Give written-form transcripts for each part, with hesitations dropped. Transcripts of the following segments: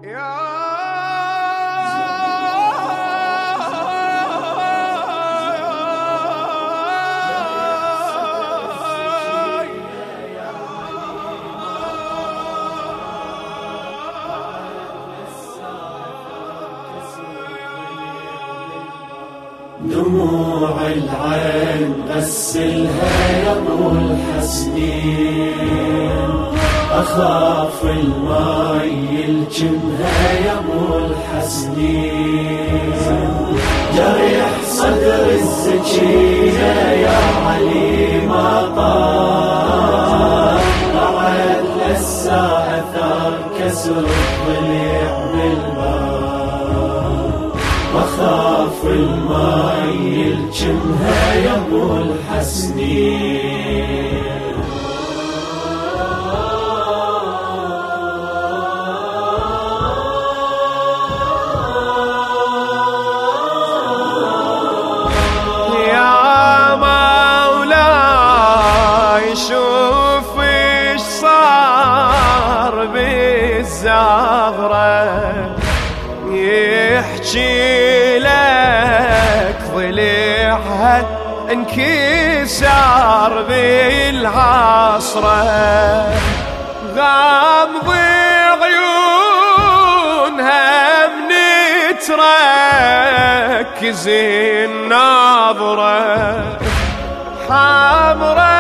دموع العين غسلها يا ابو الحسنين، اخاف الماي يلجمها يا ابو الحسنين. جريح صدر الزكية يا علي ما طار، بعد لسه اثار كسر الضليع بالباب. واخاف الماي يلجمها يا ابو الحسنين. يا مولاي شوف ايش صار بالزغرة، يحكي لك ضليعها انكسار بالعصرة، غامض عيونها من تركز الناظرة، حمرا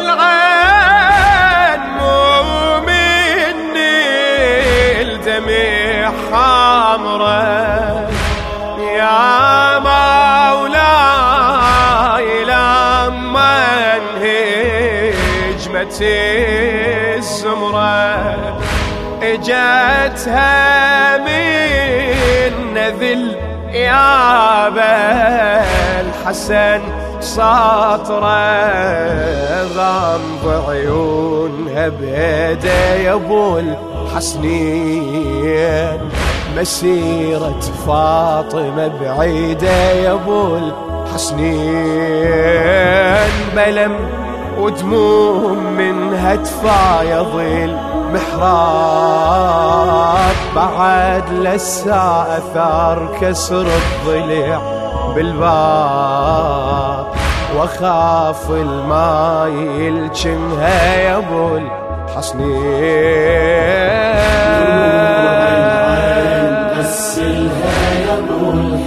العين مو من الدمع حمرا. يا مولاي لما انهجمت الزمرة، اجتها من ذل يا الحسن ساطرة، غامض عيونها بيده يا ابو الحسنين، مسيرة فاطمة بعيدة يا ابو الحسنين، بلم ودموم منها تفايض المحراب، بعد لسه اثار كسر الضلع بالباب. واخاف الماي يلجمها يا ابو الحسنين، غسلها يا ابو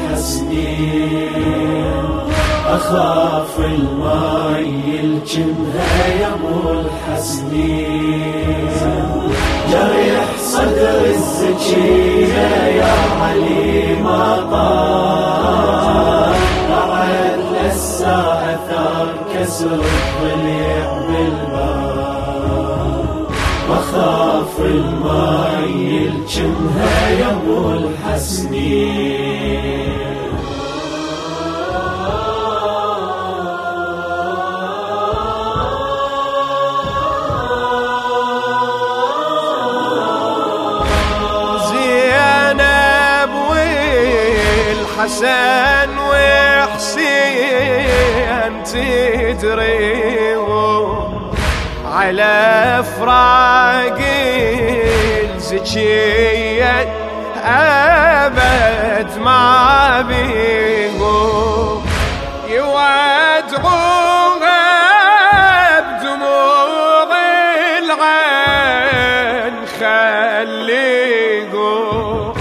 الحسنين، اخاف الماي يلجمها يا ابو الحسنين. جريح صدر الزكية يا علي ما طار، بعد لسه اثار كسر الضليع بالباب. واخاف الماي يلجمها يا ابو الحسنين. زينب والحسن وحسين تدري على فراق الزكية أبد ما بيقوم، يودعوها بدموع العين خليقوم،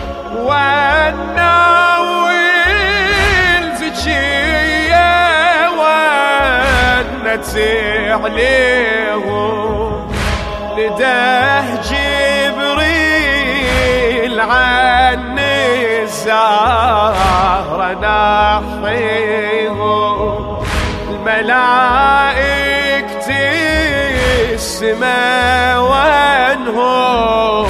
والناوي الزكية ونت عليهم، لده جبريل عن الزهرة نحيهم، الملائكة السما وانهم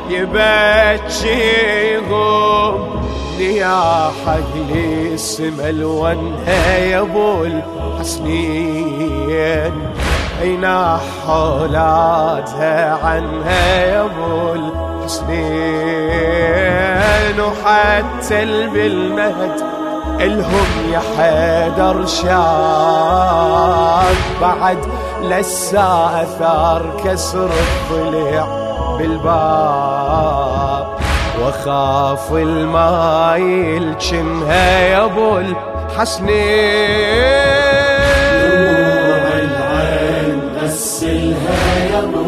يبجيهم، نياحة السما الونها يا ابو الحسنين، يناح اولادها عنها يا ابو الحسنين. وحتى بالمهد الهم يا حيدر شاب، بعد لسه اثار كسر الضلع بالباب. واخاف الماي يلجمها يا ابو الحسنين. دموع العين غسلها يا ابو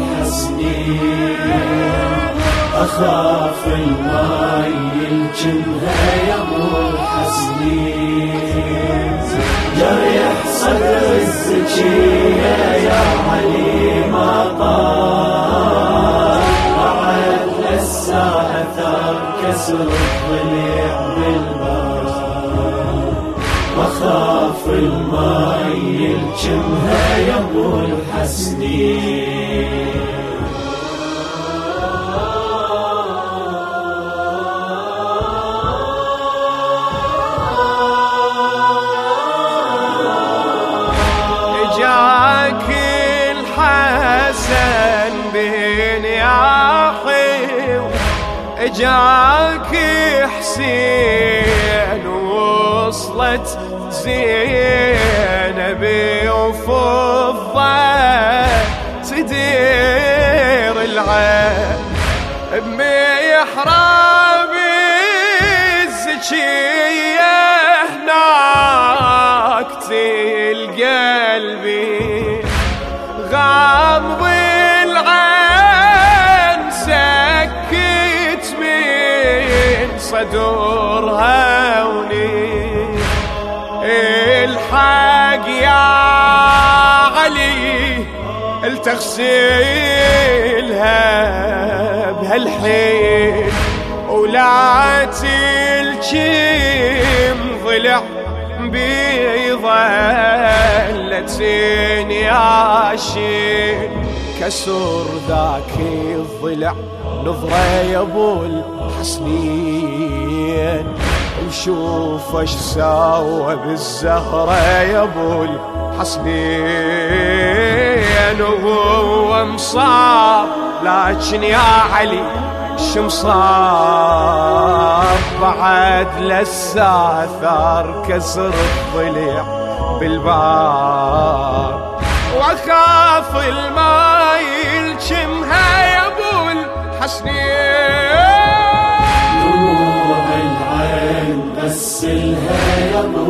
الحسنين، اخاف الماي يلجمها يا ابو الحسنين. جريح صدر الزكية يا علي ما طال، بعد لسه اثر كسر الضليع بالباب. واخاف الماي يلجمها يا ابو الحسنين. جاك الحسن بن ياحي، جاك حسين، وصلت زينب وفضة تدير العين بمحراب الزكية. هناك تلقى قلبي غامض العين، سكت من صدورها وني الحق يا علي التغسيلها بهالحين، ولا تلجم ضلع بظلتين يا شين. كسر ذاك الضلع نظرة يا ابو الحسنين، وشوف اش ساوى بالزهرة يا ابو الحسنين. وهو مصاب لكن يا علي شمصاب، بعد لسه اثار كسر الضلع بالباب. واخاف الماي يلجمها يا ابو الحسنين. دموع العين غسلها يا ابو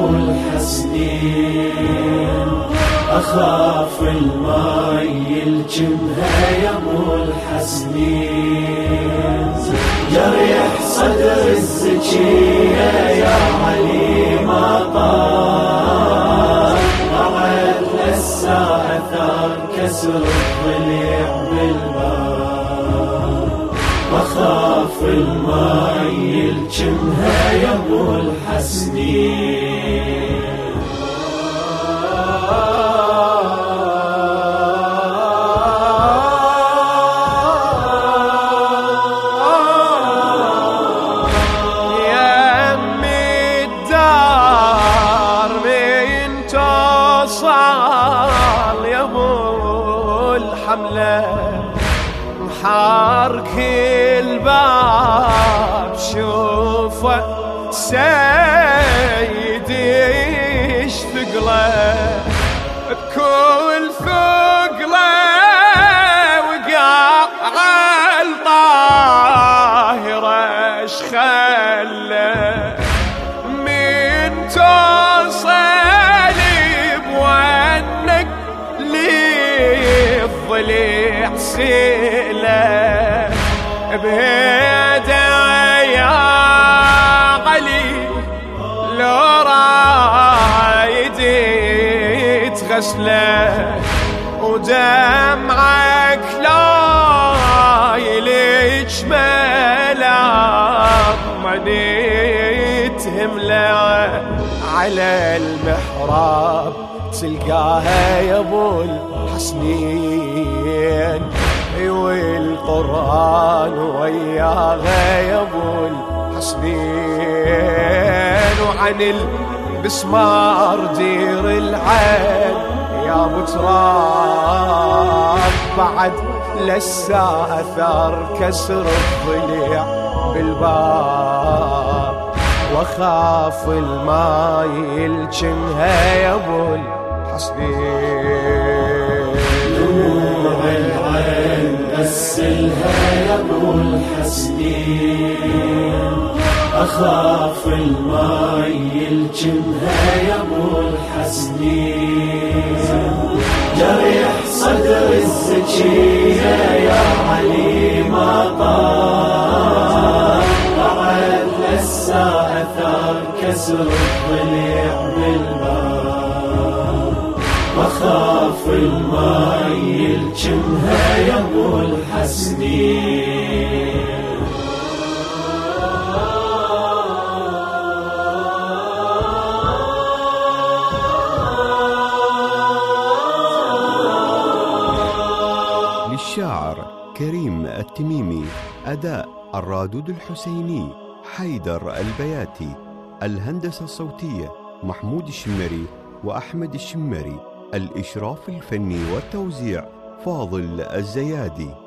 الحسنين، اخاف الماي يلجمها يا ابو الحسنين. جريح صدر الزكية يا علي ما طال، بعد لسه اثر كسر الضليع بالباب. واخاف الماي يلجمها يا ابو الحسنين. محارك الباب شوفه سيدي يشتاق له بكل ثقله، وقع عالطاهرة اش خله من توصل بوانك للضليع سيله بهيدا يا علي. لو رايدي تغسله ودمعك لا يلج ملام مني تهمله على المحراب. تلقاها يا ابو الحسنين، والقرآن وياها يا ابو الحسنين. وعن البسمار دير العين يا ابو تراب، بعد لسه اثر كسر الضليع بالباب. واخاف الماي يلجمها يا ابو الحسنين. دموع العين اغسلها يا ابو الحسنين، اخاف الماي يلجمها يا ابو الحسنين، جريح صدر الزكية يا علي ما طار، بعد لسه اثار كسر الضليع بالبار، واخاف الماي يلجمها يا ابو الحسنين. للشاعر كريم التميمي، أداء الرادود الحسيني، حيدر البياتي، الهندسة الصوتية محمود الشمري وأحمد الشمري، الإشراف الفني والتوزيع فاضل الزيادي.